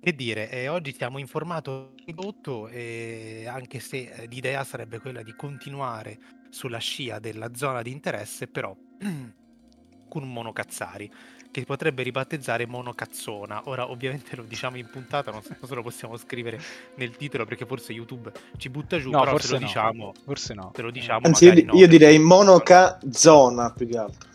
Che dire, oggi siamo in formato ridotto, anche se l'idea sarebbe quella di continuare sulla scia della zona di interesse, però con un monocazzari, che si potrebbe ribattezzare monocazzona. Ora, ovviamente lo diciamo in puntata, non se lo possiamo scrivere nel titolo perché forse YouTube ci butta giù, No, però forse no. Forse no. se lo diciamo Anzi, magari no, io perché direi monoca zona più che altro.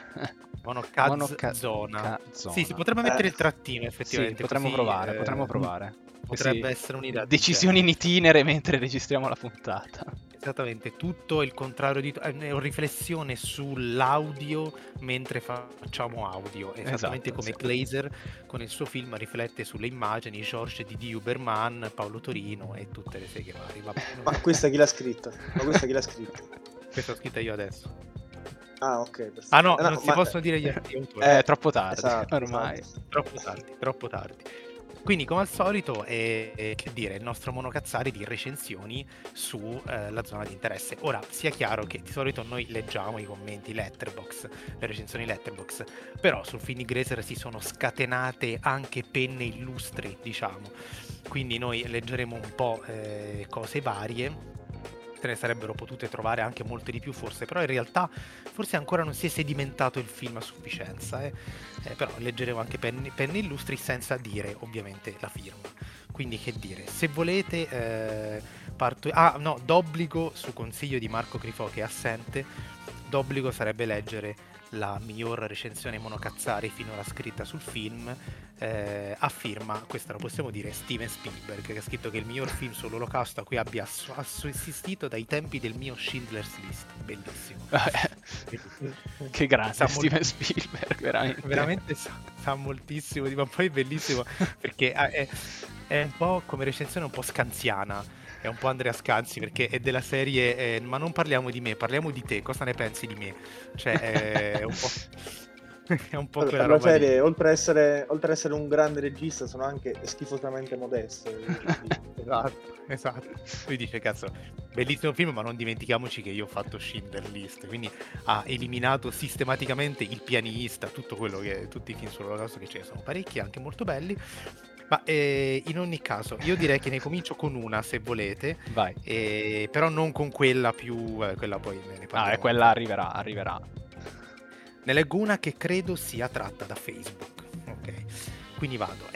monocazzona. Sì, si potrebbe mettere il trattino Sì, effettivamente, potremmo così provare. potrebbe essere un'idea del Decisioni in genere. itinere mentre registriamo la puntata. Esattamente, tutto il contrario di è una riflessione sull'audio mentre facciamo audio, esattamente Esatto, come sì. Glazer con il suo film riflette sulle immagini, Georges Didi Huberman, Paolo Torino e tutte le seghe varie. Vabbè, Ma questa chi l'ha scritta? Questa l'ho scritta io adesso. Ah, ok, perfetto. Ah no, non si possono dire gli autori. È troppo tardi, esatto, ormai. esatto. Troppo tardi. Quindi, come al solito, che dire, il nostro monocazzare di recensioni su la zona di interesse. Ora, sia chiaro che di solito noi leggiamo i commenti Letterboxd, le recensioni Letterboxd, però sul film di Grazer si sono scatenate anche penne illustri, diciamo. Quindi noi leggeremo un po' cose varie. Se ne sarebbero potute trovare anche molte di più forse, però in realtà forse ancora non si è sedimentato il film a sufficienza, però leggeremo anche penne illustri senza dire ovviamente la firma. Quindi che dire, se volete parto... Ah no, d'obbligo, su consiglio di Marco Crifò che è assente, d'obbligo sarebbe leggere la miglior recensione monocazzari finora scritta sul film, a firma, questa lo possiamo dire, Steven Spielberg, che ha scritto che è il miglior film sull'olocausto a cui abbia assistito dai tempi del mio Schindler's List. Bellissimo. Che grande Steven Spielberg, veramente. Veramente sa moltissimo, ma poi è bellissimo perché è un po' come recensione un po' scanziana. È un po' Andrea Scanzi perché è della serie ma non parliamo di me, parliamo di te, cosa ne pensi di me? Cioè è un po'... è un po' quella roba serie, lì. oltre a essere un grande regista, sono anche schifosamente modesto. Esatto. Lui dice, cazzo, bellissimo film, ma non dimentichiamoci che io ho fatto Schindler's List, quindi ha eliminato sistematicamente Il pianista, tutto quello che tutti i film sull'olocausto che ce ne sono parecchi, anche molto belli. Ma in ogni caso, io direi che ne comincio con una, se volete. Vai. Però non con quella più... quella poi ne parliamo. Quella arriverà. Ne leggo una che credo sia tratta da Facebook. Ok, quindi vado.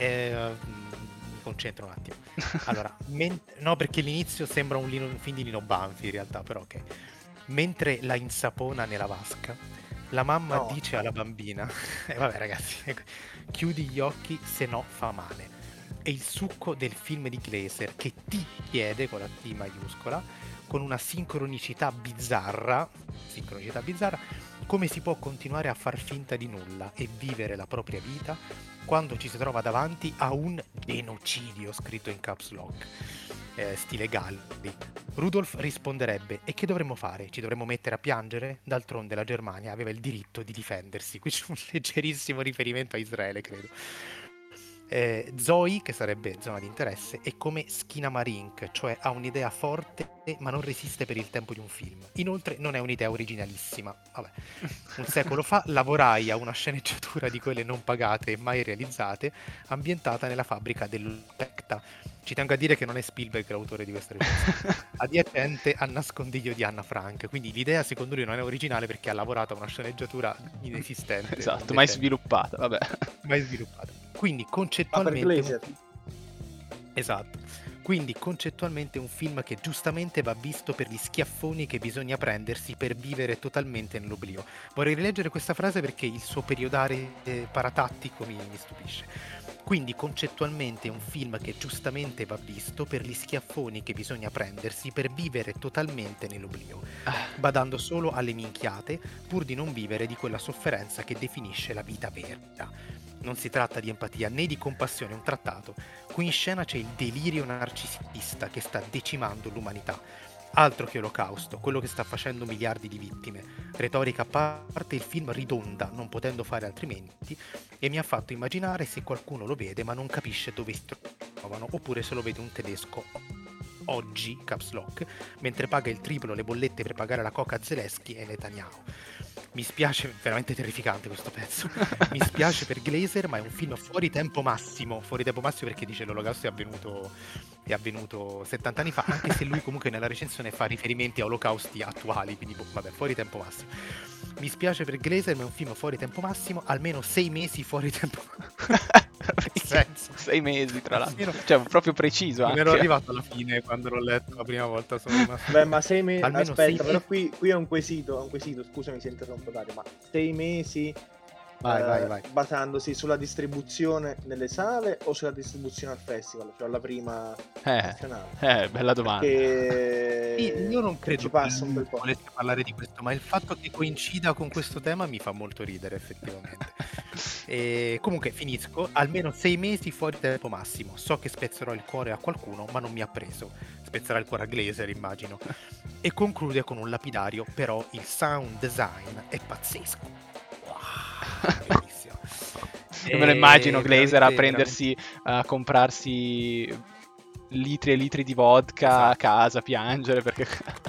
Mi concentro un attimo. Allora, no, perché l'inizio sembra un film di Lino Banfi in realtà, però ok. Mentre la insapona nella vasca, la mamma dice alla bambina, vabbè ragazzi, chiudi gli occhi se no fa male. È il succo del film di Glazer che ti chiede, con la T maiuscola, con una sincronicità bizzarra, come si può continuare a far finta di nulla e vivere la propria vita quando ci si trova davanti a un genocidio scritto in caps lock, stile Galli. Rudolf risponderebbe: e che dovremmo fare? Ci dovremmo mettere a piangere? D'altronde la Germania aveva il diritto di difendersi. Qui c'è un leggerissimo riferimento a Israele, credo. Zoe, che sarebbe zona di interesse, è come Skinamarink, cioè ha un'idea forte ma non resiste per il tempo di un film. Inoltre non è un'idea originalissima. Vabbè. Un secolo fa lavorai a una sceneggiatura di quelle non pagate e mai realizzate, ambientata nella fabbrica dell'Ulecta. Ci tengo a dire che non è Spielberg l'autore di questa recensione. Adiacente a Nascondiglio di Anna Frank. Quindi l'idea secondo lui non è originale perché ha lavorato a una sceneggiatura inesistente. Esatto, mai sviluppata, vabbè. Mai sviluppata. Quindi concettualmente... Esatto. Quindi concettualmente un film che giustamente va visto per gli schiaffoni che bisogna prendersi per vivere totalmente nell'oblio. Vorrei rileggere questa frase perché il suo periodare paratattico mi stupisce. Quindi concettualmente è un film che giustamente va visto per gli schiaffoni che bisogna prendersi per vivere totalmente nell'oblio, badando solo alle minchiate pur di non vivere di quella sofferenza che definisce la vita vera. Non si tratta di empatia né di compassione, è un trattato. Qui in scena c'è il delirio narcisista che sta decimando l'umanità. Altro che olocausto, quello che sta facendo miliardi di vittime. Retorica a parte, il film ridonda, non potendo fare altrimenti, e mi ha fatto immaginare se qualcuno lo vede ma non capisce dove si trovano, oppure se lo vede un tedesco oggi, caps lock, mentre paga il triplo le bollette per pagare la coca a Zelensky e Netanyahu. Mi spiace, veramente terrificante questo pezzo. Mi spiace per Glazer, ma è un film fuori tempo massimo. Fuori tempo massimo perché dice l'Olocausto è avvenuto 70 anni fa, anche se lui comunque nella recensione fa riferimenti a olocausti attuali, quindi vabbè, fuori tempo massimo. Mi spiace per Glazer, ma è un film fuori tempo massimo, almeno 6 mesi fuori tempo senso. 6 mesi, tra l'altro. Cioè, proprio preciso. Non anche. ero arrivato alla fine quando l'ho letto la prima volta. Sono rimasto... Beh, ma 6 mesi. Almeno Aspetta, 6 però mesi. qui è un quesito. Scusami se interrompo, Dario, ma 6 mesi. Vai. Basandosi sulla distribuzione nelle sale o sulla distribuzione al festival, cioè alla prima nazionale? Bella domanda. Io non credo ci passa un bel po'. volesse parlare di questo, ma il fatto che coincida con questo tema mi fa molto ridere effettivamente. E comunque finisco, almeno 6 mesi fuori tempo massimo. So che spezzerò il cuore a qualcuno, ma non mi ha preso. Spezzerà il cuore a Glazer, immagino. E conclude con un lapidario, però il sound design è pazzesco. Bellissimo. Io me lo immagino Glazer a veramente, prendersi, a comprarsi litri e litri di vodka a casa, piangere perché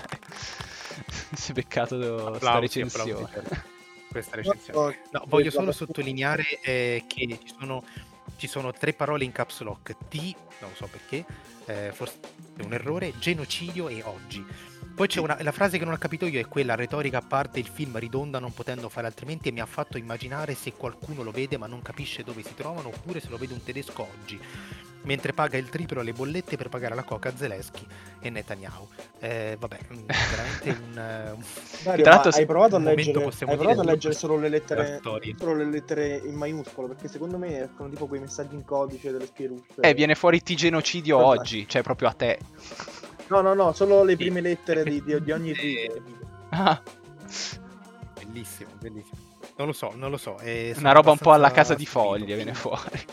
si è beccato sta recensione. Questa recensione. No, voglio solo sottolineare che ci sono 3 parole in caps lock: T, non so perché, forse è un errore, genocidio e oggi. Poi c'è la frase che non ho capito io, è quella: retorica a parte, il film ridonda non potendo fare altrimenti e mi ha fatto immaginare se qualcuno lo vede ma non capisce dove si trovano, oppure se lo vede un tedesco oggi mentre paga il triplo alle bollette per pagare la coca a Zelensky e Netanyahu. Vabbè, veramente un Dario, Tra l'altro hai provato a un momento leggere, possiamo hai provato a dire leggere solo le lettere, storia. solo le lettere in maiuscolo, perché secondo me escono tipo quei messaggi in codice delle spie russe. Viene fuori T genocidio Vabbè. oggi, cioè proprio a te. No, solo le prime lettere di ogni Ah, Bellissimo. Non lo so. una roba un po' alla abbastanza casa di stupito. foglie viene fuori.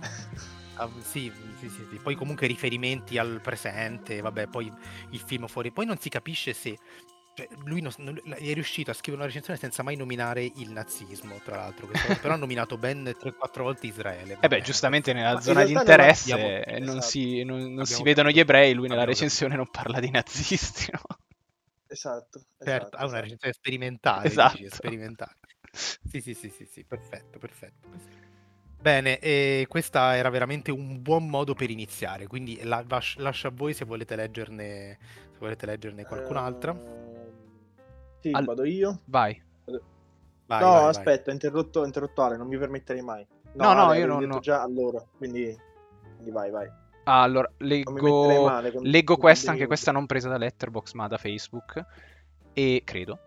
Sì. Poi comunque riferimenti al presente, vabbè, poi il film fuori. Poi non si capisce se... Cioè, lui è riuscito a scrivere una recensione senza mai nominare il nazismo, tra l'altro. Però ha nominato ben 3-4 volte Israele. Beh, giustamente nella Ma zona in di realtà non interesse abbiamo- non esatto. si Abbiamo vedono gli capito. ebrei, lui nella Abbiamo recensione non parla di nazisti, no? Esatto. Certo, ha una esatto. recensione sperimentale, Esatto. dici, sperimentale. Sì, perfetto. Bene, questa era veramente un buon modo per iniziare, quindi lascio a voi se volete leggerne qualcun'altra. Sì, vado io. Vai. Vai. Aspetta, ho interrotto Ale, non mi permetterei mai. No, Ale, io avevi non detto ho- già allora, quindi vai. Allora, Non mi metterei male leggo questa, anche minuti. questa non presa da Letterboxd ma da Facebook, e credo.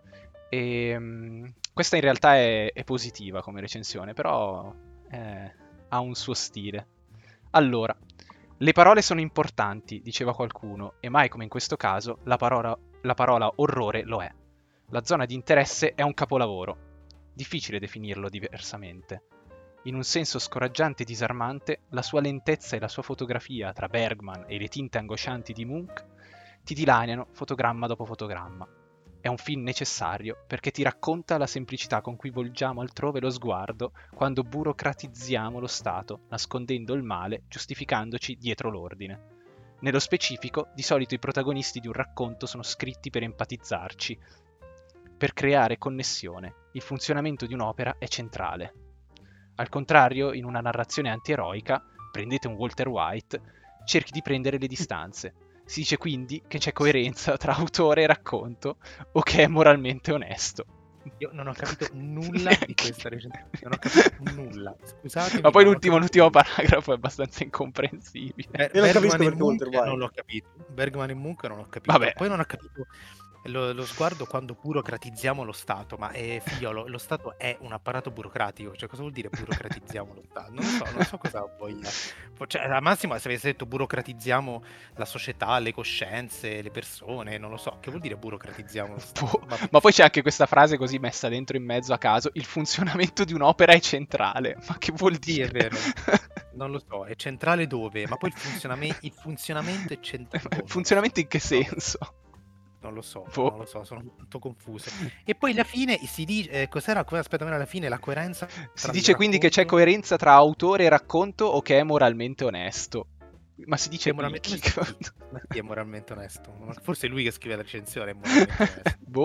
Questa in realtà è positiva come recensione, però ha un suo stile. Allora, le parole sono importanti, diceva qualcuno, e mai come in questo caso la parola orrore lo è. La zona di interesse è un capolavoro. Difficile definirlo diversamente. In un senso scoraggiante e disarmante, la sua lentezza e la sua fotografia tra Bergman e le tinte angoscianti di Munch ti dilaniano fotogramma dopo fotogramma. È un film necessario perché ti racconta la semplicità con cui volgiamo altrove lo sguardo quando burocratizziamo lo Stato, nascondendo il male, giustificandoci dietro l'ordine. Nello specifico, di solito i protagonisti di un racconto sono scritti per empatizzarci, per creare connessione. Il funzionamento di un'opera è centrale. Al contrario, in una narrazione antieroica, prendete un Walter White, cerchi di prendere le distanze. Si dice quindi che c'è coerenza tra autore e racconto, o che è moralmente onesto. Io non ho capito nulla di questa recensione. Non ho capito nulla. Scusatemi. Ma poi non ho l'ultimo capito. paragrafo è abbastanza incomprensibile. Io non capisco Bergman e perché Walter Munch White. non l'ho capito. Bergman e Munch non ho capito. Vabbè. Poi non ho capito lo sguardo quando burocratizziamo lo Stato. Ma figliolo, lo Stato è un apparato burocratico. Cioè, cosa vuol dire burocratizziamo lo Stato? Non so cosa voglia. Cioè, al massimo, se avesse detto burocratizziamo la società, le coscienze, le persone, non lo so. Che vuol dire burocratizziamo lo Stato? Ma poi c'è anche questa frase così messa dentro in mezzo a caso: il funzionamento di un'opera è centrale. Ma che vuol dire? Sì, è vero. Non lo so, è centrale dove? Ma poi il funzionamento è centrale. Il funzionamento in che senso? Non lo so, Boh. non lo so, sono tutto confuso. E poi alla fine si dice, cos'era? Aspetta, alla fine la coerenza. Si dice quindi che c'è coerenza tra autore e racconto, o che è moralmente onesto. Ma si dice È moralmente onesto. Ma chi è moralmente onesto? Forse è lui che scrive la recensione è moralmente onesto. Boh.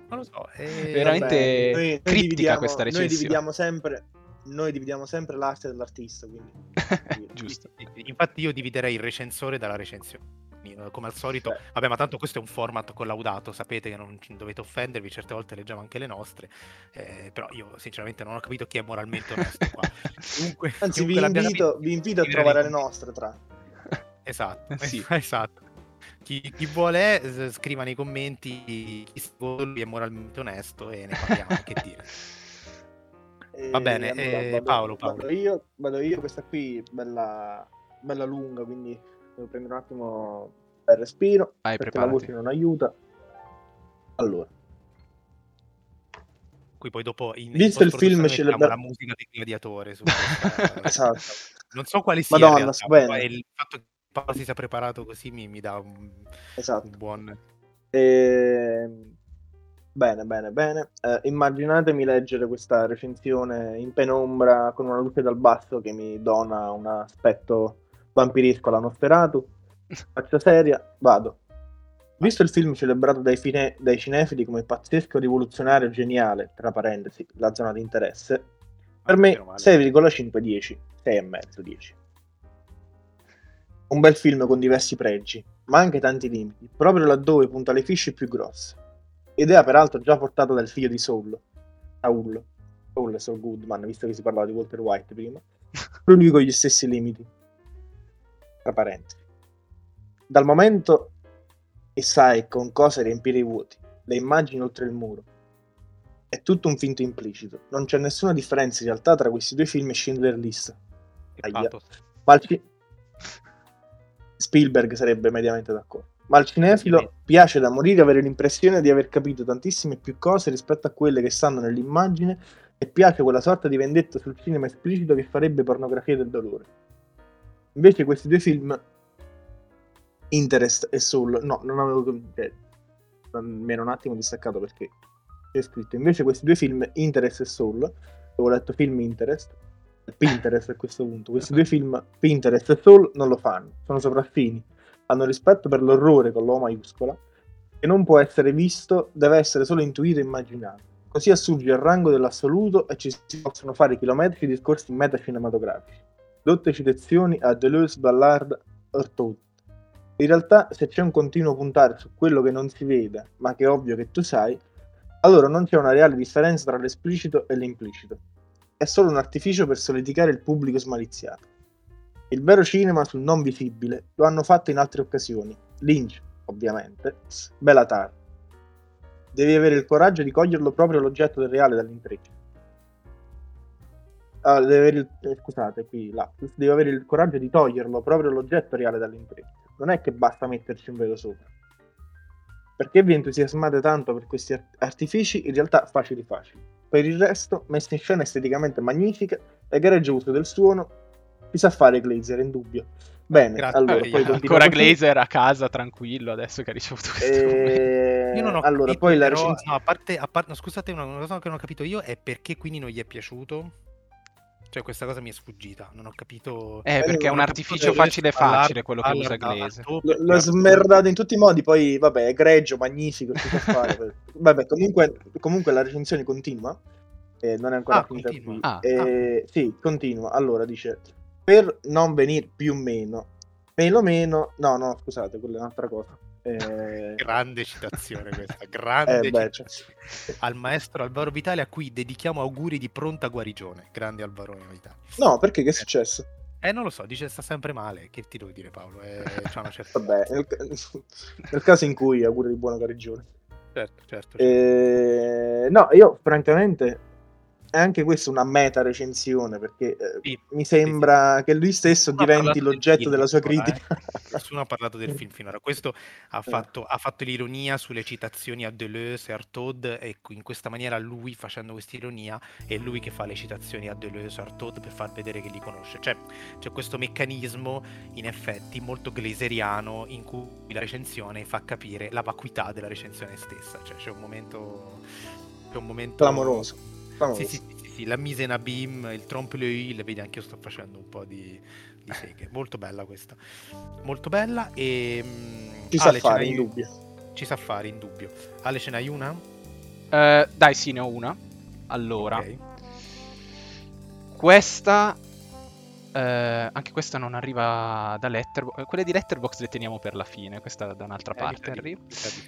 Non lo so, veramente Noi critica dividiamo, questa recensione. noi dividiamo sempre l'arte dall'artista, quindi Giusto. Infatti io dividerei il recensore dalla recensione. Come al solito, vabbè, ma tanto questo è un format collaudato, sapete che non dovete offendervi, certe volte leggiamo anche le nostre, però io sinceramente non ho capito chi è moralmente onesto qua. Anzi, vi invito a trovare le nostre tra. Esatto, Sì. esatto. Chi vuole scriva nei commenti chi secondo lui è moralmente onesto e ne parliamo, che dire. Va bene, allora, Paolo. Vado io, questa qui bella lunga, quindi devo prendere un attimo il respiro, perché preparati. la voce non aiuta. Allora, qui poi dopo visto il film mettiamo la musica del gladiatore su questa... Esatto. Non so quale sia Madonna, in realtà, bene. ma il fatto che Paolo si sia preparato così mi dà un buon... Bene. Immaginatemi leggere questa recensione in penombra con una luce dal basso che mi dona un aspetto vampiresco alla Nosferatu. Faccia seria, vado. Visto il film celebrato dai cinefili come pazzesco, rivoluzionario, geniale, tra parentesi, la zona di interesse, per me 6,5 10, 6,5 10. Un bel film con diversi pregi, ma anche tanti limiti, proprio laddove punta le fisce più grosse. Idea peraltro già portata dal figlio di Saul Goodman, visto che si parlava di Walter White prima, lui con gli stessi limiti, tra parentesi. Dal momento e sai con cosa riempire i vuoti, le immagini oltre il muro. È tutto un finto implicito, non c'è nessuna differenza in realtà tra questi due film e Schindler List. Spielberg sarebbe mediamente d'accordo. Ma al cinefilo piace da morire avere l'impressione di aver capito tantissime più cose rispetto a quelle che stanno nell'immagine, e piace quella sorta di vendetta sul cinema esplicito che farebbe pornografia del dolore. Invece questi due film, Interest e Soul, no, non avevo mi ero un attimo distaccato perché c'è scritto invece questi due film, Interest e Soul, avevo letto film Interest, Pinterest a questo punto. Questi due film, Pinterest e Soul, non lo fanno, sono sopraffini, hanno rispetto per l'orrore con l'O maiuscola, che non può essere visto, deve essere solo intuito e immaginato. Così assurge al rango dell'assoluto e ci si possono fare chilometrici discorsi metacinematografici, dotte citazioni a Deleuze, Ballard, Artaud. In realtà, se c'è un continuo puntare su quello che non si vede, ma che è ovvio che tu sai, allora non c'è una reale differenza tra l'esplicito e l'implicito. È solo un artificio per solidificare il pubblico smaliziato. Il vero cinema sul non visibile lo hanno fatto in altre occasioni. Lynch, ovviamente, Belatar. Devi avere il coraggio di coglierlo proprio l'oggetto del reale dall'intreccio. Devi avere il coraggio di toglierlo proprio l'oggetto reale dall'intreccio. Non è che basta metterci un velo sopra. Perché vi entusiasmate tanto per questi artifici in realtà facili. Per il resto, messa in scena esteticamente magnifica, egregio uso del suono, si sa fare Glazer, in dubbio. Bene, allora poi ancora Glazer a casa tranquillo adesso che ha ricevuto questo Io non ho allora, capito, poi la però, recensione... no, scusate, una cosa che non ho capito io è perché quindi non gli è piaciuto. Cioè questa cosa mi è sfuggita, non ho capito. Perché è un artificio facile quello che usa Glazer. L'ho smerdato in tutti i modi, poi vabbè, egregio, magnifico, si può fare. Vabbè, comunque la recensione continua, non è ancora finita qui. Sì, continua. Allora dice: per non venire più meno, no, scusate, quella è un'altra cosa. Grande citazione questa, citazione. Al maestro Alvaro Vitale, a cui dedichiamo auguri di pronta guarigione. Grande Alvaro Vitale. No, perché che è successo? Non lo so, dice sta sempre male. Che ti devo dire, Paolo? C'ha una certa... Vabbè, nel caso in cui auguri di buona guarigione. Certo. No, io francamente è anche questa una meta recensione, perché mi sembra che lui stesso diventi l'oggetto della sua critica. Nessuno ha parlato del film finora. Questo ha fatto l'ironia sulle citazioni a Deleuze e Artaud, e in questa maniera lui, facendo questa ironia, è lui che fa le citazioni a Deleuze e Artaud per far vedere che li conosce. Cioè c'è questo meccanismo in effetti molto glaseriano in cui la recensione fa capire la vacuità della recensione stessa. Cioè c'è un momento clamoroso. Sì, la mise in abîme, il trompe-l'œil, vedi, anche io sto facendo un po' di seghe. Molto bella questa, molto bella. E ci sa fare in dubbio. Ale, ce n'hai una? Dai, sì, ne ho una. Allora, Ok. questa... anche questa non arriva da Letterboxd. Quelle di Letterboxd le teniamo per la fine, questa da un'altra parte arriva.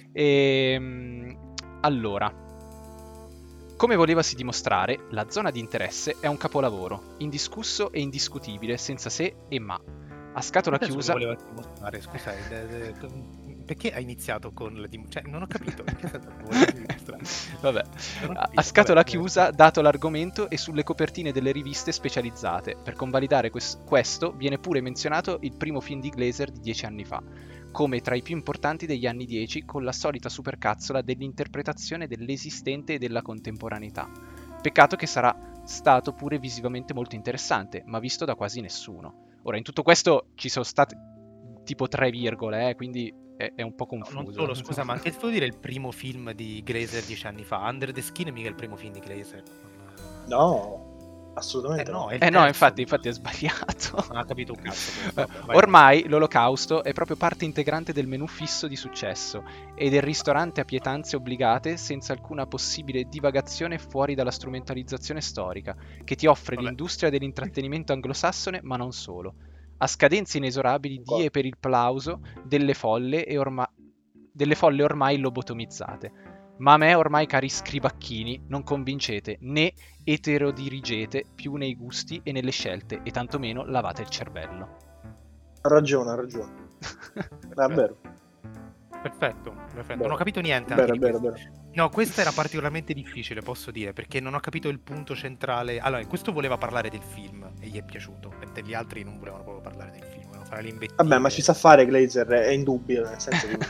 Allora, come volevasi dimostrare, la zona di interesse è un capolavoro, indiscusso e indiscutibile, senza se e ma. A scatola chiusa... Voleva dimostrare, scusa, perché hai iniziato con la cioè, non ho capito. In che senso volevi dimostrare? Vabbè, Non ho a capito, scatola vabbè. chiusa, dato l'argomento, e sulle copertine delle riviste specializzate. Per convalidare questo viene pure menzionato il primo film di Glazer di 10 anni fa, come tra i più importanti degli anni 10, con la solita supercazzola dell'interpretazione dell'esistente e della contemporaneità. Peccato che sarà stato pure visivamente molto interessante, ma visto da quasi nessuno. Ora, in tutto questo ci sono state tipo 3 virgole, quindi è un po' confuso. Non solo, scusa, ma anche se vuol dire il primo film di Glazer 10 anni fa, Under the Skin è mica il primo film di Glazer. No, assolutamente no, no. è il No, terzo. infatti è sbagliato. Non ha capito un cazzo. Vabbè, vai. Ormai l'Olocausto è proprio parte integrante del menù fisso di successo e del ristorante a pietanze obbligate senza alcuna possibile divagazione fuori dalla strumentalizzazione storica che ti offre Vabbè. l'industria dell'intrattenimento anglosassone, ma non solo. A scadenze inesorabili di e per il plauso delle folle ormai lobotomizzate. Ma a me ormai, cari scribacchini, non convincete né eterodirigete più nei gusti e nelle scelte, e tantomeno lavate il cervello. Ha ragione. È vero. Perfetto. Bene. Non ho capito niente. Bene, anche di bene, questo. No, questa era particolarmente difficile, posso dire, perché non ho capito il punto centrale. Allora, questo voleva parlare del film e gli è piaciuto, mentre gli altri non volevano proprio parlare del film, volevano fare l'invettiva. Vabbè, ma ci sa fare Glazer, è indubbio, nel senso che...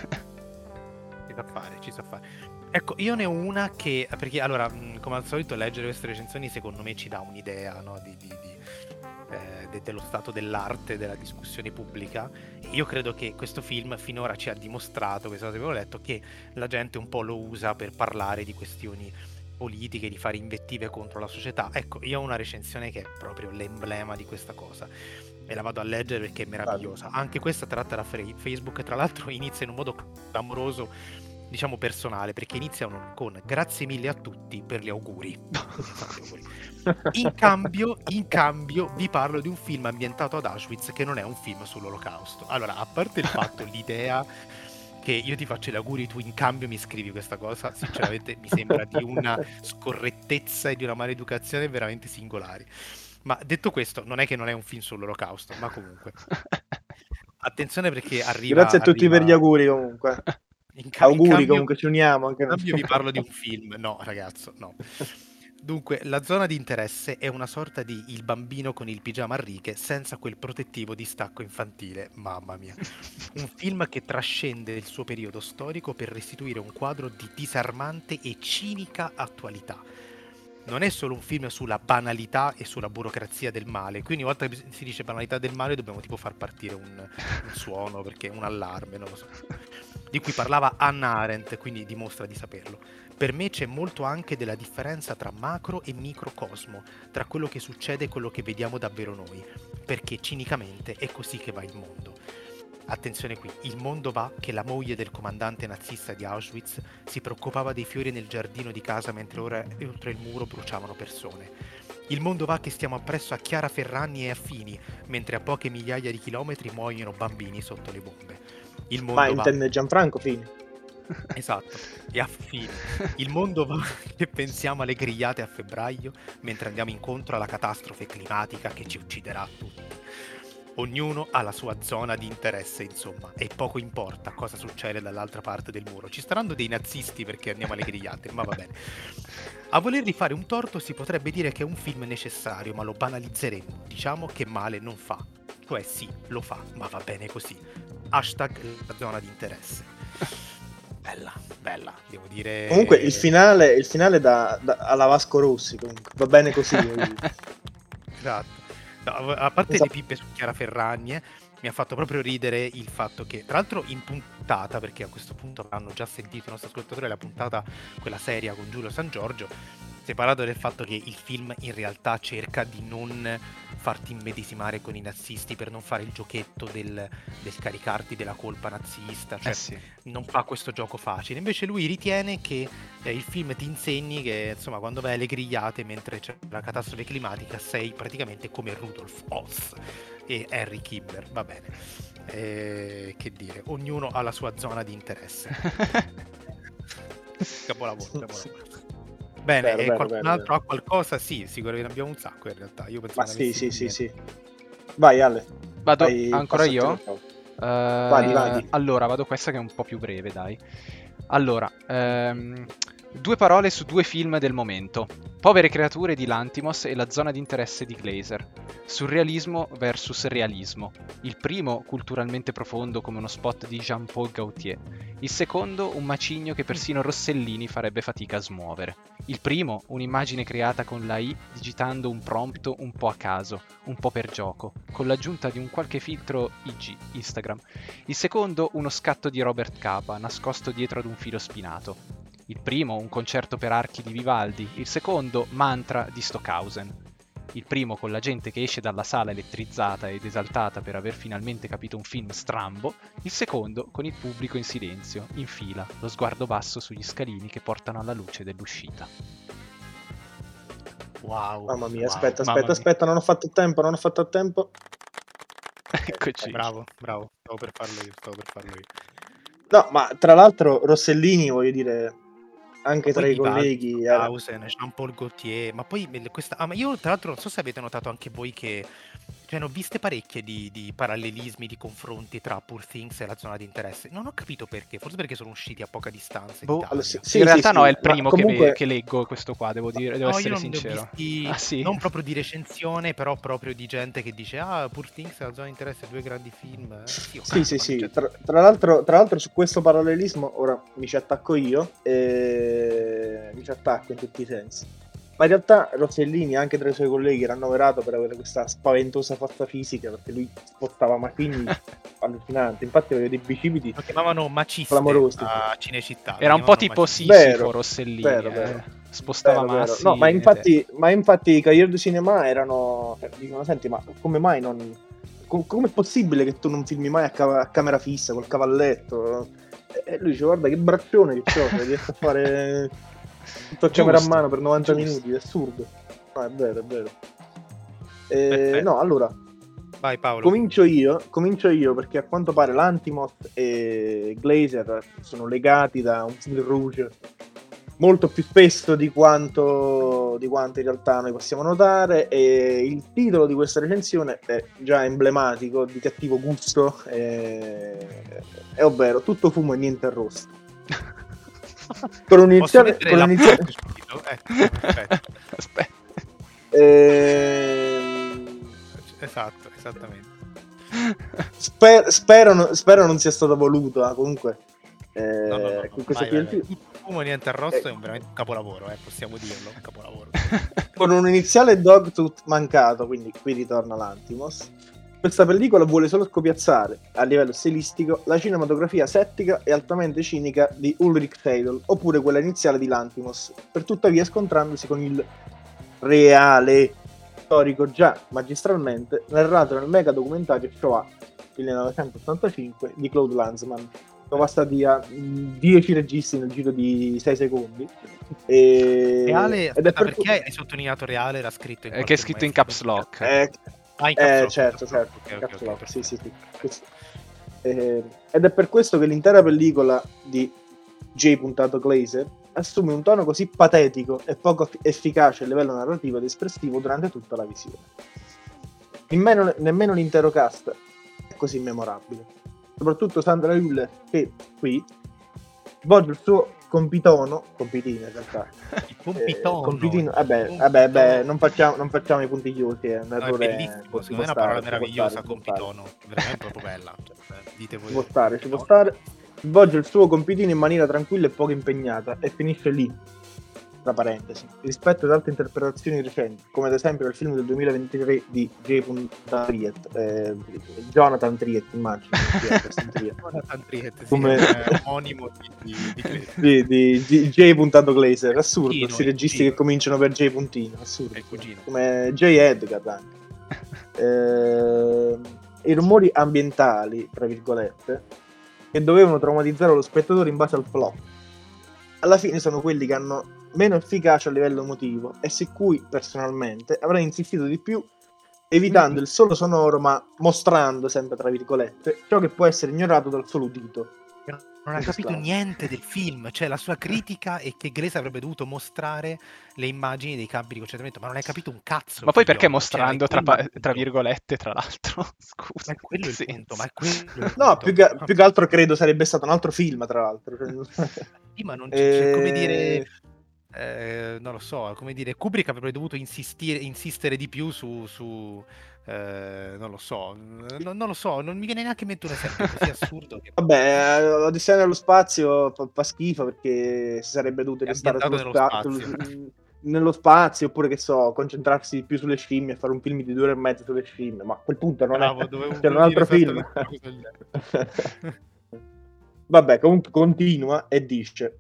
Ci sa fare. Ecco, io ne ho una che, perché allora, come al solito, leggere queste recensioni secondo me ci dà un'idea, no, dello stato dell'arte, della discussione pubblica. Io credo che questo film finora ci ha dimostrato, questa cosa che avevo letto, che la gente un po' lo usa per parlare di questioni politiche, di fare invettive contro la società. Ecco, io ho una recensione che è proprio l'emblema di questa cosa e la vado a leggere perché è meravigliosa. Anche questa tratta da Facebook, tra l'altro inizia in un modo clamoroso, diciamo personale, perché iniziano con grazie mille a tutti per gli auguri. In cambio vi parlo di un film ambientato ad Auschwitz che non è un film sull'Olocausto. Allora, a parte il fatto, l'idea che io ti faccio gli auguri, tu in cambio mi scrivi questa cosa, sinceramente mi sembra di una scorrettezza e di una maleducazione veramente singolari. Ma detto questo, non è che non è un film sull'Olocausto, ma comunque attenzione, perché arriva... Grazie a tutti per gli auguri comunque. Auguri, comunque ci uniamo anche noi. In cambio vi parlo di un film. No, ragazzo, no. Dunque, la zona di interesse è una sorta di Il bambino con il pigiama a righe senza quel protettivo distacco infantile. Mamma mia. Un film che trascende il suo periodo storico per restituire un quadro di disarmante e cinica attualità. Non è solo un film sulla banalità e sulla burocrazia del male. Quindi ogni volta che si dice banalità del male dobbiamo tipo far partire un suono, perché un allarme, non lo so. Di cui parlava Hannah Arendt, quindi dimostra di saperlo. Per me c'è molto anche della differenza tra macro e microcosmo, tra quello che succede e quello che vediamo davvero noi, perché cinicamente è così che va il mondo. Attenzione qui, il mondo va che la moglie del comandante nazista di Auschwitz si preoccupava dei fiori nel giardino di casa mentre oltre il muro bruciavano persone. Il mondo va che stiamo appresso a Chiara Ferragni e affini, mentre a poche migliaia di chilometri muoiono bambini sotto le bombe. Il mondo Ma intende Gianfranco Fini? Esatto, e affini. Il mondo va che pensiamo alle grigliate a febbraio, mentre andiamo incontro alla catastrofe climatica che ci ucciderà tutti. Ognuno ha la sua zona di interesse, insomma, e poco importa cosa succede dall'altra parte del muro. Ci staranno dei nazisti perché andiamo alle grigliate, ma va bene. A volergli fare un torto si potrebbe dire che è un film necessario, ma lo banalizzeremo. Diciamo che male non fa. Cioè sì, lo fa, ma va bene così. Hashtag la zona di interesse. Bella, devo dire. Comunque il finale alla Vasco Rossi, comunque. Va bene così. Esatto. No, a parte le pippe su Chiara Ferragni, mi ha fatto proprio ridere il fatto che, tra l'altro in puntata, perché a questo punto hanno già sentito i nostri ascoltatori la puntata, quella seria con Giulio San Giorgio, si è parlato del fatto che il film in realtà cerca di non farti immedesimare con i nazisti, per non fare il giochetto del caricarti della colpa nazista, cioè sì. non fa questo gioco facile. Invece lui ritiene che il film ti insegni che insomma quando vai alle grigliate mentre c'è la catastrofe climatica sei praticamente come Rudolf Hoss e Henry Kimmler, va bene. Che dire, ognuno ha la sua zona di interesse. Capolavoro. Bene, Vero, qualcun vero, altro ha qualcosa? Sì, sicuramente abbiamo un sacco in realtà. Io penso Ma che ne sì, avessi sì, niente. sì. Vai Ale. Vado Vai, ancora passati io? la parola. Vadi. Allora, vado questa che è un po' più breve, dai. Allora, 2 parole su 2 film del momento. Povere creature di Lanthimos e La zona di interesse di Glazer. Surrealismo versus realismo. Il primo culturalmente profondo come uno spot di Jean-Paul Gaultier. Il secondo un macigno che persino Rossellini farebbe fatica a smuovere. Il primo un'immagine creata con l'AI digitando un prompt un po' a caso, un po' per gioco, con l'aggiunta di un qualche filtro IG, Instagram. Il secondo uno scatto di Robert Capa nascosto dietro ad un filo spinato. Il primo un concerto per archi di Vivaldi, il secondo mantra di Stockhausen. Il primo con la gente che esce dalla sala elettrizzata ed esaltata per aver finalmente capito un film strambo, il secondo con il pubblico in silenzio, in fila, lo sguardo basso sugli scalini che portano alla luce dell'uscita. Wow. Mamma mia, wow, aspetta, non ho fatto il tempo. Eccoci. Bravo, stavo per farlo io. No, ma tra l'altro Rossellini, voglio dire, anche tra i colleghi era... Stockhausen, Jean-Paul Gaultier, ma poi ma io tra l'altro non so se avete notato anche voi che ne ho viste parecchie di parallelismi, di confronti tra Poor Things e La zona di interesse. Non ho capito perché, forse perché sono usciti a poca distanza in Italia. Sì, in realtà sì, no, sì, è il primo comunque... che leggo questo qua, devo essere sincero. Ho visti, non proprio di recensione, però proprio di gente che dice Poor Things e La zona di interesse, 2 grandi film. Sì. Tra l'altro su questo parallelismo ora mi ci attacco io e mi ci attacco in tutti i sensi. Ma in realtà Rossellini, anche tra i suoi colleghi, era annoverato per avere questa spaventosa forza fisica, perché lui spostava macchini allucinanti. Infatti aveva dei bicipiti lo chiamavano maciste clamorosi a Cinecittà. Era un po' tipo Sisifo, vero, Rossellini, vero. spostava massi. No, ma infatti i Cahiers du Cinema erano... dicono, senti, ma come mai non... Come è possibile che tu non filmi mai a camera fissa, col cavalletto? E lui dice, guarda che braccione che ho, riesco a fare... tutto a camera a mano per 90 minuti, è assurdo. No, è vero. No, allora, vai Paolo. comincio io perché a quanto pare Lanthimos e Glazer sono legati da un fil rouge molto più spesso di quanto in realtà noi possiamo notare, e il titolo di questa recensione è già emblematico di cattivo gusto, è ovvero Tutto fumo e niente arrosto. Con un iniziale... Aspetta. Esatto, esattamente. Spero non sia stato voluto, comunque. No. Tutto fumo niente arrosto è veramente un capolavoro, possiamo dirlo, un capolavoro. Con un iniziale dogtooth mancato, quindi qui ritorna Lanthimos. Questa pellicola vuole solo scopiazzare, a livello stilistico, la cinematografia settica e altamente cinica di Ulrich Seidel, oppure quella iniziale di Lanthimos, per tuttavia scontrandosi con il reale storico già magistralmente narrato nel mega documentario Shoah 1985 di Claude Lanzmann. Sono passati a 10 registi nel giro di 6 secondi. Reale, ed è perché hai sottolineato reale? Era scritto in che è scritto in caps lock. Certo. Sì. Ed è per questo che l'intera pellicola di J. Glazer assume un tono così patetico e poco efficace a livello narrativo ed espressivo durante tutta la visione. Nemmeno l'intero cast è così memorabile, soprattutto Sandra Hüller, che qui svolge il suo compitino in realtà. Compitino. Vabbè, non facciamo i punti chiusi, è un errore. È bellissimo, secondo me è una parola meravigliosa, compitono, veramente proprio bella. Dite voi. Ci può stare. Svolge il suo compitino in maniera tranquilla e poco impegnata e finisce lì, tra parentesi, rispetto ad altre interpretazioni recenti, come ad esempio nel film del 2023 di Jonathan Triet, immagino. Jonathan Triet, come omonimo di J. Glazer, assurdo, questi registi che cominciano per J. assurdo, come J. Edgar anche. I rumori ambientali, tra virgolette, che dovevano traumatizzare lo spettatore in base al plot, alla fine sono quelli che hanno meno efficacia a livello emotivo e su cui personalmente avrei insistito di più, evitando il solo sonoro ma mostrando, sempre tra virgolette, ciò che può essere ignorato dal solo udito. Non ha capito niente del film, cioè la sua critica è che Glaze avrebbe dovuto mostrare le immagini dei campi di concentramento, ma non hai capito un cazzo. Ma poi perché figliolo, mostrando cioè, tra virgolette, tra l'altro? Scusa. Ma quello è il punto, ma è quello il No, punto. più che altro credo sarebbe stato un altro film, tra l'altro. Sì, ma non c'è come dire... non lo so, come dire, Kubrick avrebbe dovuto insistere di più su non lo so, non lo so, non mi viene neanche in mente un esempio così assurdo che Vabbè, Odissea nello spazio fa schifo perché si sarebbe dovuto è restare ambientato nello spazio. nello spazio, oppure che so, concentrarsi più sulle scimmie e fare un film di 2 ore e mezzo sulle scimmie, ma a quel punto non Bravo, è, dovevo c'era un altro dire film. esattamente una cosa del genere. Vabbè, comunque continua e dice: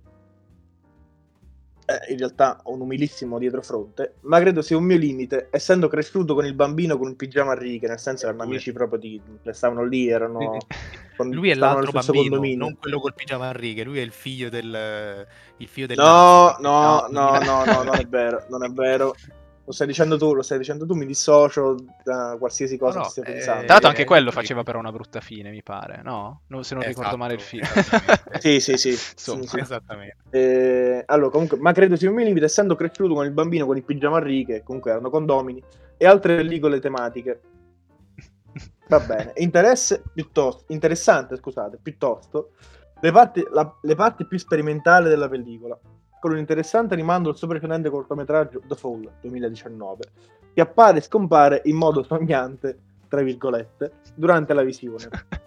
in realtà ho un umilissimo dietrofronte, ma credo sia un mio limite, essendo cresciuto con il bambino con il pigiama a righe, nel senso che erano amici proprio che stavano lì, Lui è stavano l'altro nello stesso bambino, condominio. non quello col pigiama a righe, lui è il figlio del No, nazi. no, non è vero, non è vero. Lo stai dicendo tu, mi dissocio da qualsiasi cosa No, che stia pensando. Tra l'altro anche è quello lui. faceva però una brutta fine, mi pare, no? Se non ricordo Esatto, male il film. Sì. Insomma. Sì. Esattamente. Allora, comunque, ma credo sia un mio limite, essendo cresciuto con il bambino con il pigiama a righe, comunque erano condomini, e altre pellicole tematiche. Va bene. Interessante, scusate, piuttosto, le parti più sperimentali della pellicola, con un interessante rimando al suo precedente cortometraggio The Fall 2019, che appare e scompare in modo sognante, tra virgolette, durante la visione.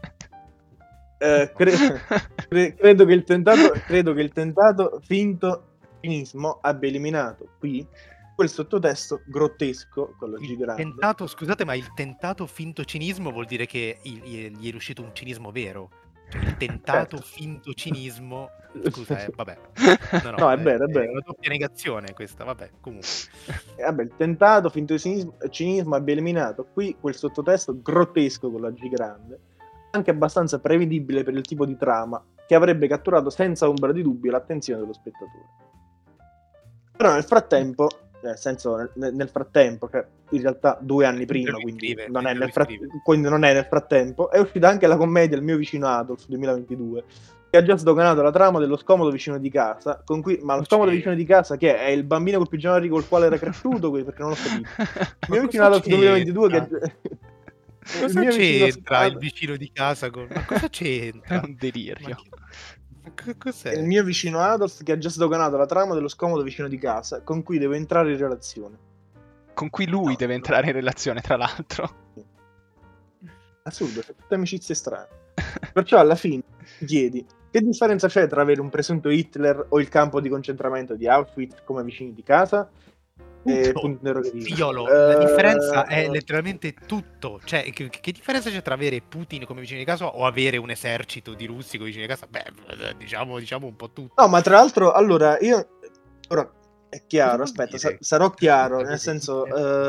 Credo che il tentato finto cinismo abbia eliminato qui quel sottotesto grottesco con la G grande. Scusate, ma il tentato finto cinismo vuol dire che gli è riuscito un cinismo vero? Cioè, il tentato finto cinismo... Scusa, vabbè. No, è vero. È una doppia negazione questa, vabbè, comunque. Vabbè, il tentato finto cinismo abbia eliminato qui quel sottotesto grottesco con la G grande, anche abbastanza prevedibile per il tipo di trama, che avrebbe catturato senza ombra di dubbio l'attenzione dello spettatore. Però nel frattempo, nel frattempo, che in realtà 2 anni prima, quindi non è nel frattempo, è uscita anche la commedia Il mio vicino Adolf 2022, che ha già sdoganato la trama dello scomodo vicino di casa, ma lo scomodo vicino di casa che è il bambino col pigiama con il quale era cresciuto, perché non l'ho capito. Il mio vicino Adolf 2022 che... Cosa c'entra il vicino di casa con... Ma cosa c'entra? È un delirio. Cos'è? Il mio vicino Adolf che ha già sdoganato la trama dello scomodo vicino di casa con cui devo entrare in relazione. Con cui lui deve entrare in relazione, tra l'altro. Assurdo, c'è tutte amicizie strane. Perciò alla fine ti chiedi: che differenza c'è tra avere un presunto Hitler o il campo di concentramento di Auschwitz come vicini di casa? Figliolo, la differenza è letteralmente tutto. Cioè, che differenza c'è tra avere Putin come vicino di casa o avere un esercito di russi come vicino di casa? Beh, diciamo un po' tutto. No, ma tra l'altro, allora, ora è chiaro, aspetta, sarò chiaro, nel senso...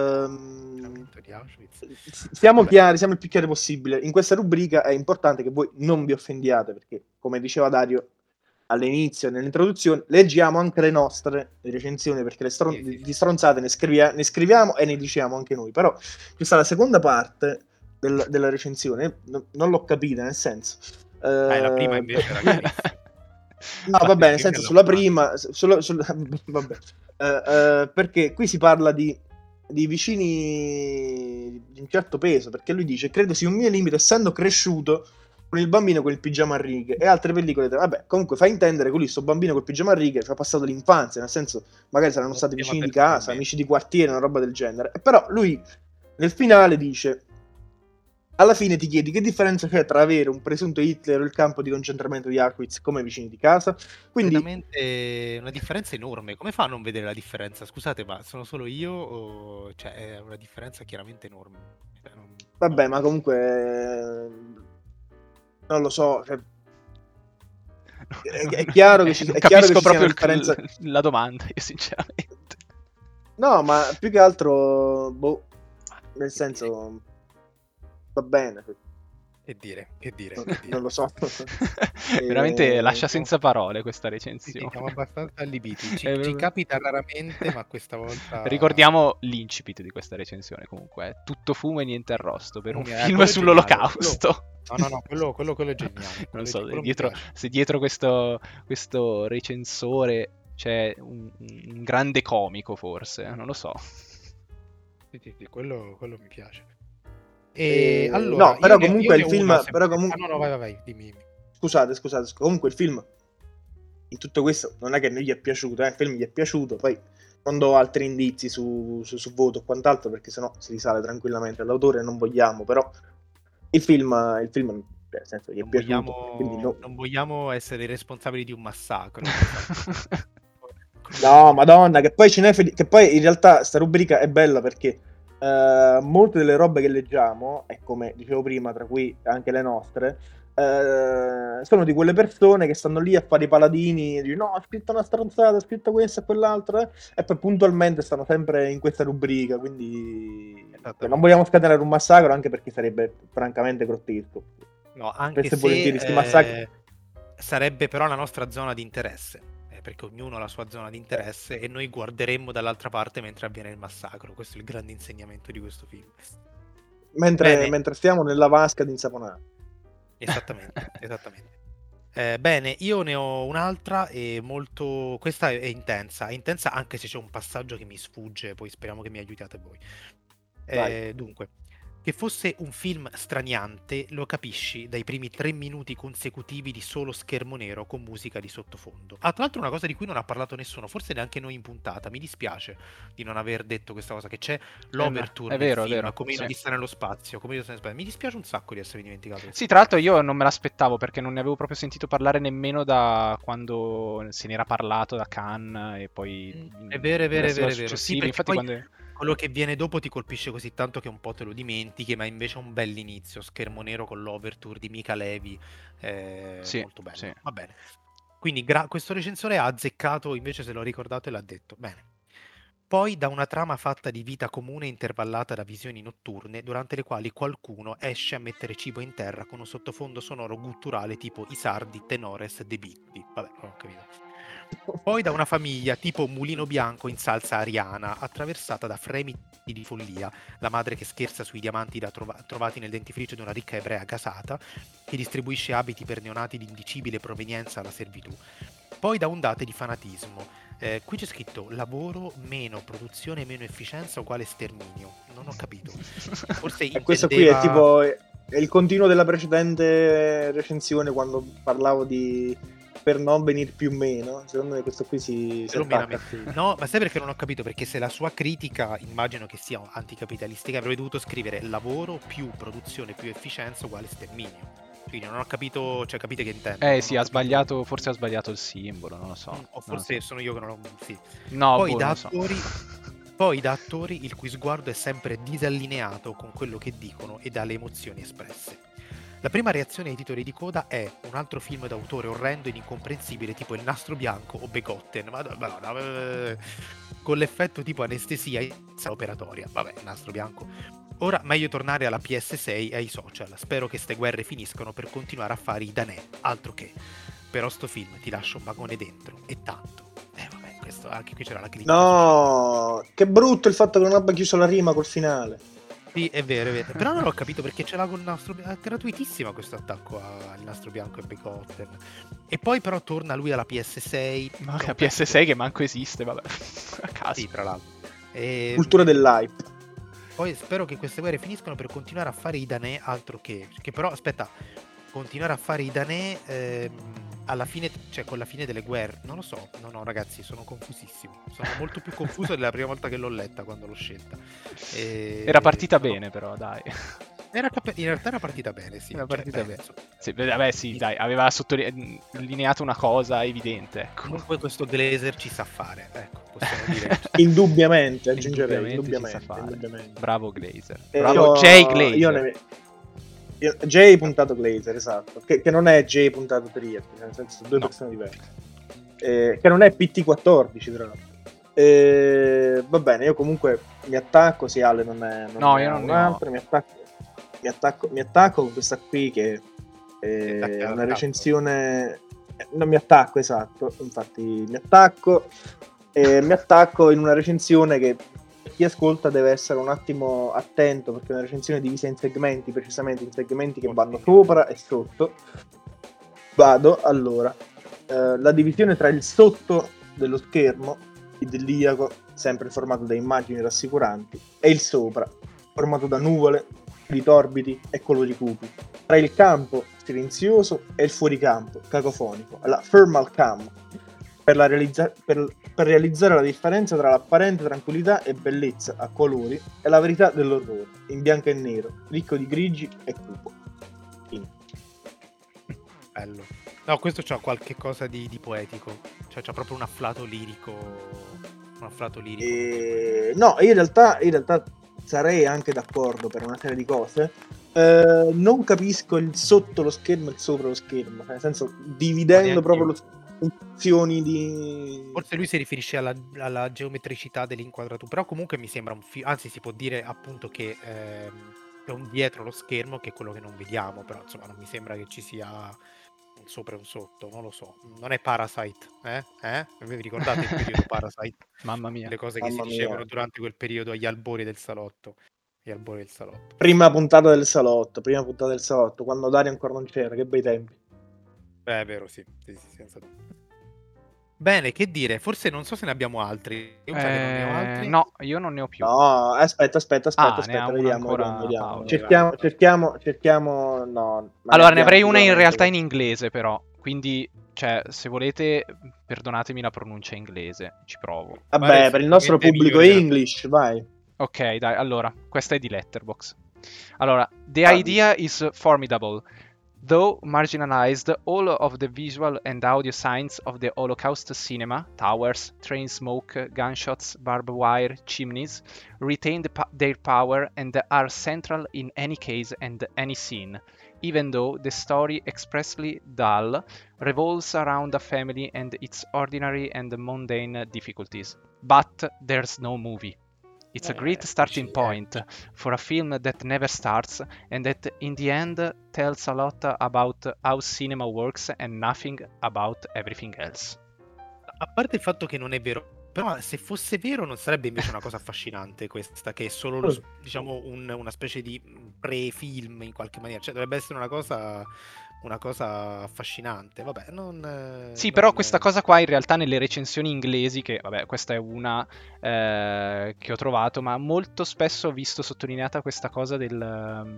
siamo chiari, siamo il più chiari possibile. In questa rubrica è importante che voi non vi offendiate, perché, come diceva Dario all'inizio, nell'introduzione, leggiamo anche le nostre recensioni, perché di stronzate ne scriviamo e ne diciamo anche noi. Però questa è la seconda parte della recensione, non l'ho capita, nel senso... la prima invece era chiarissima. No, va bene, nel senso, sulla prima... vabbè. Perché qui si parla di vicini di un certo peso, perché lui dice: credo sia un mio limite, essendo cresciuto con il bambino con il pigiama a righe e altre pellicole. Vabbè, comunque fa intendere che lui, sto bambino col pigiama a righe, ci ha passato l'infanzia, nel senso, magari saranno stati vicini di casa, amici di quartiere, una roba del genere. Però lui nel finale dice: alla fine ti chiedi che differenza c'è tra avere un presunto Hitler o il campo di concentramento di Auschwitz come vicini di casa. Quindi veramente una differenza enorme. Come fa a non vedere la differenza? Scusate, ma sono solo io o... cioè è una differenza chiaramente enorme. Vabbè, ma comunque non lo so, cioè... è chiaro che ci capisco proprio differenza... la domanda, io sinceramente. No, ma più che altro nel senso va bene. Che dire. Non lo so. Veramente lascia siamo- senza parole questa Sì, recensione. siamo abbastanza allibiti. È Ci proprio- capita raramente, ma questa volta... Ricordiamo l'incipit di questa recensione comunque. È tutto fumo e niente arrosto per un film quello è sull'olocausto. No, quello è geniale. Non so, quello mi dietro, piace. se dietro questo recensore c'è un grande comico forse, non lo so. Sì, quello mi piace. E allora, no, però io comunque ne il ho film... una sempre. Però comunque... No, vai, dimmi. Scusate, comunque il film, in tutto questo, non è che non gli è piaciuto, il film gli è piaciuto, poi non do altri indizi su voto o quant'altro, perché sennò si risale tranquillamente all'autore, non vogliamo, però il film nel senso, gli è piaciuto. Quindi Non vogliamo essere responsabili di un massacro. No, Madonna, che poi che poi in realtà sta rubrica è bella perché molte delle robe che leggiamo, e come dicevo prima, tra cui anche le nostre, sono di quelle persone che stanno lì a fare i paladini e dicono no, ho scritto una stronzata, ho scritto questo e quell'altro, e poi puntualmente stanno sempre in questa rubrica, quindi non vogliamo scatenare un massacro, anche perché sarebbe francamente grottesco. No, anche Spesso e volentieri sti massacri... sarebbe però la nostra zona di interesse, perché ognuno ha la sua zona di interesse e noi guarderemmo dall'altra parte mentre avviene il massacro. Questo è il grande insegnamento di questo film. Mentre stiamo nella vasca di insaponato. Esattamente. Bene, io ne ho un'altra e molto... Questa è intensa anche se c'è un passaggio che mi sfugge, poi speriamo che mi aiutiate voi. Dunque, che fosse un film straniante lo capisci dai primi 3 minuti consecutivi di solo schermo nero con musica di sottofondo. Tra l'altro una cosa di cui non ha parlato nessuno, forse neanche noi in puntata, mi dispiace di non aver detto questa cosa, che c'è l'overture è vero, del film, vero, come sì. in Odissea nello spazio, mi dispiace un sacco di essere dimenticato. Sì, tra l'altro io non me l'aspettavo perché non ne avevo proprio sentito parlare nemmeno da quando se n'era parlato da Cannes e poi è vero. Sì, infatti poi quando... quello che viene dopo ti colpisce così tanto che un po' te lo dimentichi, ma invece è un bell'inizio, schermo nero con l'overture di Mika Levi, molto bello. Sì. Va bene. Quindi questo recensore ha azzeccato, invece se l'ho ricordato e l'ha detto. Bene. Poi da una trama fatta di vita comune intervallata da visioni notturne, durante le quali qualcuno esce a mettere cibo in terra con un sottofondo sonoro gutturale tipo i sardi, tenores, de bitti. Vabbè, non ho capito. Poi da una famiglia tipo mulino bianco in salsa ariana, attraversata da fremiti di follia, la madre che scherza sui diamanti trovati nel dentifricio di una ricca ebrea casata, che distribuisce abiti per neonati di indicibile provenienza alla servitù. Poi da ondate di fanatismo. Qui c'è scritto lavoro meno produzione meno efficienza uguale sterminio. Non ho capito. Forse E questo qui è tipo è il continuo della precedente recensione, quando parlavo di per non venire più meno. Secondo me questo qui si attacca. No, ma sai perché non ho capito? Perché se la sua critica immagino che sia anticapitalistica, avrei dovuto scrivere lavoro più produzione più efficienza uguale sterminio. Quindi non ho capito, cioè capite che intendo. Sì, ha sbagliato, forse ha sbagliato il simbolo, non lo so. O forse sono io che non ho... Sì. No, Poi poi da attori il cui sguardo è sempre disallineato con quello che dicono e dalle emozioni espresse. La prima reazione ai titoli di coda è un altro film d'autore orrendo ed incomprensibile tipo Il Nastro Bianco o Begotten, con l'effetto tipo anestesia operatoria. Vabbè, Nastro Bianco. Ora meglio tornare alla PS6 e ai social. Spero che ste guerre finiscano per continuare a fare i danè, altro che. Però sto film ti lascia un vagone dentro, e tanto. Vabbè, questo, anche qui c'era la critica. No, che brutto il fatto che non abbia chiuso la rima col finale. Sì, è vero. Però non ho capito perché ce l'ha con il nastro bianco. È gratuitissima questo attacco al Nastro Bianco e Begotten. E poi però torna lui alla PS6. Ma la PS6 che manco esiste, vabbè. A caso. Sì, tra l'altro. Cultura dell'hype. Poi spero che queste guerre finiscano per continuare a fare i danè, altro che però, aspetta, continuare a fare i danè alla fine, cioè con la fine delle guerre, non lo so, no ragazzi, sono confusissimo, sono molto più confuso della prima volta che l'ho letta, quando l'ho scelta. Era partita bene però, dai. In realtà era partita bene, sì. Era partita bene. Penso. Sì, vabbè, sì, dai, aveva sottolineato una cosa evidente, ecco. Comunque questo Glazer ci sa fare, ecco, possiamo dire. Indubbiamente, aggiungerei, indubbiamente. Bravo Glazer. Bravo Jay Glazer. Jay puntato Glazer, esatto. Che non è Jay puntato Trier, nel senso sono due persone diverse. Che non è PT14, tra l'altro. Va bene, io comunque mi attacco, se Ale non è no, io non un altro, mi attacco. mi attacco con questa qui che è attacchi al una cazzo. recensione. Non mi attacco, esatto. Infatti mi attacco in una recensione che per chi ascolta deve essere un attimo attento, perché è una recensione divisa in segmenti, precisamente in segmenti che vanno sopra e sotto. Vado, allora. La divisione tra il sotto dello schermo, idilliaco, sempre formato da immagini rassicuranti, e il sopra, formato da nuvole, di torbidi e colori cupi. Tra il campo silenzioso e il fuoricampo cacofonico, la thermal cam, per realizzare la differenza tra l'apparente tranquillità e bellezza a colori e la verità dell'orrore, in bianco e nero, ricco di grigi e cupo. Bello. No, questo c'ha qualche cosa di poetico. Cioè c'ha proprio un afflato lirico. Un afflato lirico. No, in realtà sarei anche d'accordo per una serie di cose. Non capisco il sotto lo schermo e il sopra lo schermo, nel senso, dividendo proprio le funzioni di... Forse lui si riferisce alla geometricità dell'inquadratura, però comunque mi sembra anzi si può dire appunto che è un dietro lo schermo, che è quello che non vediamo, però insomma non mi sembra che ci sia un sopra e un sotto, non lo so. Non è Parasite, Vi ricordate il periodo Parasite? Mamma mia. Le cose che si dicevano durante quel periodo agli albori del salotto. Prima puntata del salotto, quando Dario ancora non c'era, che bei tempi. È vero, sì, senza dubbio. Bene, che dire, forse non so se ne abbiamo altri. Io mi sa che non ne ho altri. No, io non ne ho più. No, aspetta, ne ha una ancora vediamo. Paolo. Cerchiamo, no. Allora, ne avrei una in realtà in inglese, però, quindi, cioè, se volete, perdonatemi la pronuncia inglese, ci provo. Vabbè, per il nostro pubblico English, vai. Ok, dai, allora, questa è di Letterboxd. Allora, the idea is formidable. Though marginalized, all of the visual and audio signs of the Holocaust cinema, towers, train smoke, gunshots, barbed wire, chimneys, retain their power and are central in any case and any scene, even though the story, expressly dull, revolves around a family and its ordinary and mundane difficulties. But there's no movie. It's a great starting point for a film that never starts and that in the end tells a lot about how cinema works and nothing about everything else. A parte il fatto che non è vero, però se fosse vero non sarebbe invece una cosa affascinante questa, che è solo diciamo una specie di pre-film in qualche maniera, cioè dovrebbe essere una cosa affascinante. Vabbè, però questa cosa qua in realtà nelle recensioni inglesi, che vabbè, questa è una che ho trovato, ma molto spesso ho visto sottolineata questa cosa del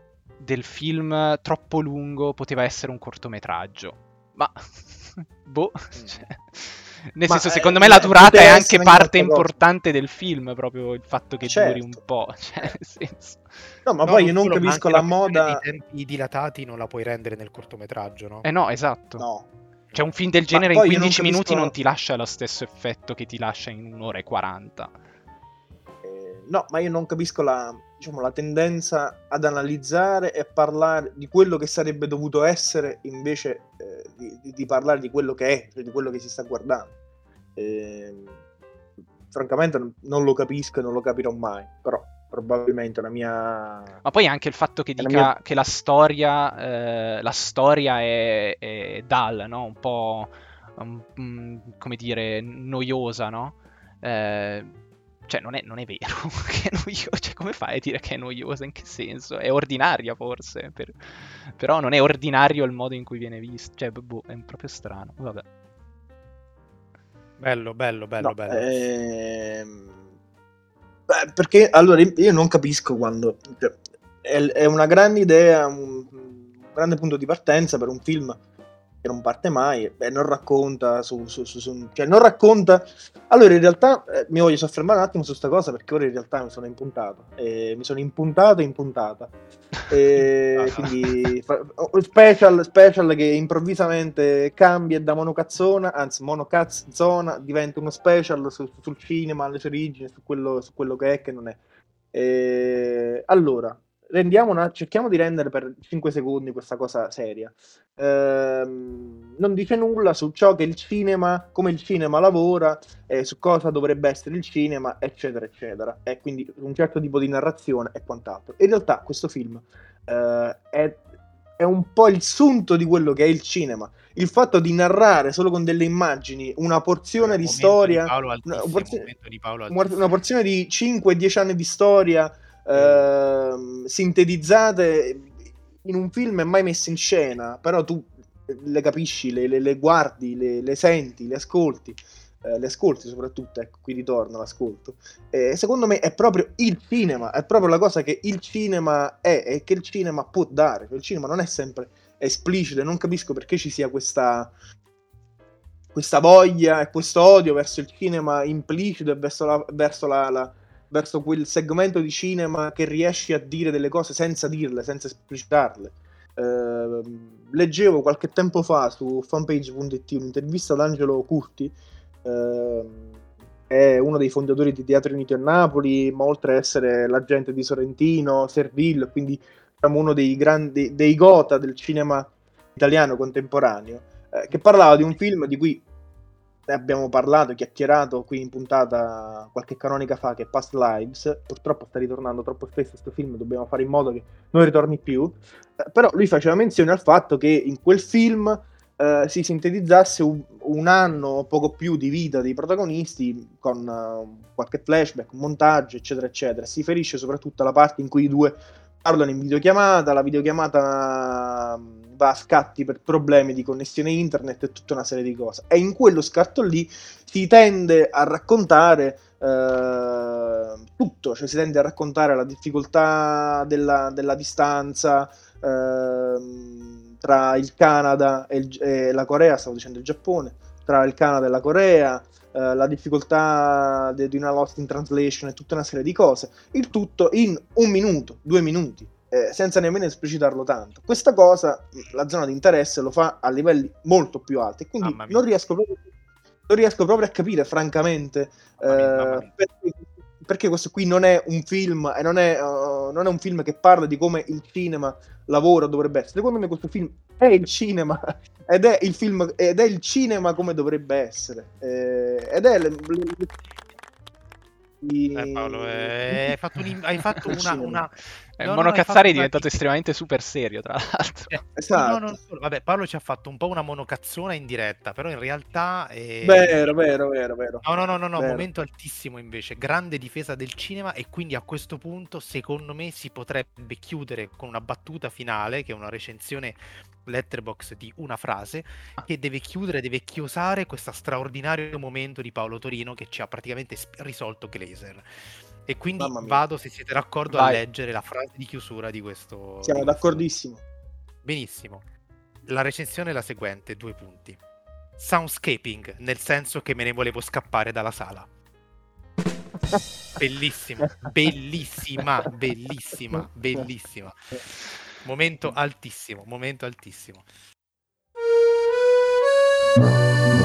film troppo lungo, poteva essere un cortometraggio. Ma boh, cioè, nel senso, secondo me la durata è anche parte importante del film, proprio il fatto che duri un po', cioè, nel senso. No, ma poi io non capisco la moda. I tempi dilatati non la puoi rendere nel cortometraggio, no? No, esatto. No. Cioè, un film del genere in 15 minuti non ti lascia lo stesso effetto che ti lascia in 1 ora e 40. No, ma io non capisco la tendenza ad analizzare e parlare di quello che sarebbe dovuto essere invece di parlare di quello che è, cioè di quello che si sta guardando. Francamente non lo capisco e non lo capirò mai, però probabilmente la mia... Ma poi anche il fatto che dica che la storia è dull, no? Un po' come dire, noiosa, no? Cioè non è vero che è noiosa, cioè come fai a dire che è noiosa, in che senso? È ordinaria forse, però non è ordinario il modo in cui viene visto, cioè è proprio strano, vabbè. Bello. Perché allora io non capisco quando è una grande idea, un grande punto di partenza per un film che non parte mai e non racconta cioè non racconta. Allora in realtà mi voglio soffermare un attimo su sta cosa, perché ora in realtà mi sono impuntato in puntata quindi special che improvvisamente cambia da monocazzona diventa uno special sul cinema, le sue origini, su quello che è, che non è. Allora cerchiamo di rendere per 5 secondi questa cosa seria. Non dice nulla su ciò che il cinema, come il cinema lavora, su cosa dovrebbe essere il cinema, eccetera, eccetera. E quindi un certo tipo di narrazione e quant'altro. In realtà questo film è un po' il sunto di quello che è il cinema. Il fatto di narrare solo con delle immagini una porzione di storia, momento di Paolo una altissimo. porzione di 5-10 anni di storia sintetizzate in un film e mai messe in scena, però tu le capisci, le guardi, le senti, le ascolti soprattutto, ecco, qui ritorna l'ascolto. Secondo me è proprio il cinema, è proprio la cosa che il cinema è e che il cinema può dare. Il cinema non è sempre esplicito e non capisco perché ci sia questa voglia e questo odio verso il cinema implicito e verso quel segmento di cinema che riesce a dire delle cose senza dirle, senza esplicitarle. Leggevo qualche tempo fa su fanpage.it un'intervista ad Angelo Curti, è uno dei fondatori di Teatro Unito a Napoli, ma oltre ad essere l'agente di Sorrentino, Serville, quindi diciamo uno dei grandi, dei gotha del cinema italiano contemporaneo, che parlava di un film di cui ne abbiamo parlato, chiacchierato qui in puntata qualche canonica fa, che è Past Lives. Purtroppo sta ritornando troppo spesso questo film, dobbiamo fare in modo che non ritorni più, però lui faceva menzione al fatto che in quel film si sintetizzasse un anno o poco più di vita dei protagonisti con qualche flashback, un montaggio, eccetera, eccetera. Si riferisce soprattutto alla parte in cui i due parlano in videochiamata, la videochiamata va a scatti per problemi di connessione internet e tutta una serie di cose. E in quello scatto lì si tende a raccontare tutto, cioè si tende a raccontare la difficoltà della distanza tra il Canada e la Corea, stavo dicendo il Giappone, tra il Canada e la Corea, la difficoltà di una lost in translation e tutta una serie di cose, il tutto in 1 minuto, 2 minuti, senza nemmeno esplicitarlo tanto. Questa cosa, la zona di interesse lo fa a livelli molto più alti, quindi non riesco proprio a capire, francamente, perché questo qui non è un film e non è un film che parla di come il cinema lavora dovrebbe essere. Secondo me questo film è il cinema ed è il film ed è il cinema come dovrebbe essere, ed è Paolo, hai fatto una Monocazzari è diventato estremamente super serio, tra l'altro. Esatto. No, vabbè, Paolo ci ha fatto un po' una monocazzona in diretta, però in realtà vero. No, momento altissimo invece, grande difesa del cinema, e quindi a questo punto secondo me si potrebbe chiudere con una battuta finale, che è una recensione Letterboxd di una frase che deve chiosare questo straordinario momento di Paolo Torino che ci ha praticamente risolto Glazer. E quindi vado, se siete d'accordo, a leggere la frase di chiusura di questo. Siamo d'accordissimo. Benissimo. La recensione è la seguente, 2 punti. Soundscaping, nel senso che me ne volevo scappare dalla sala. Bellissimo, bellissima. Momento altissimo.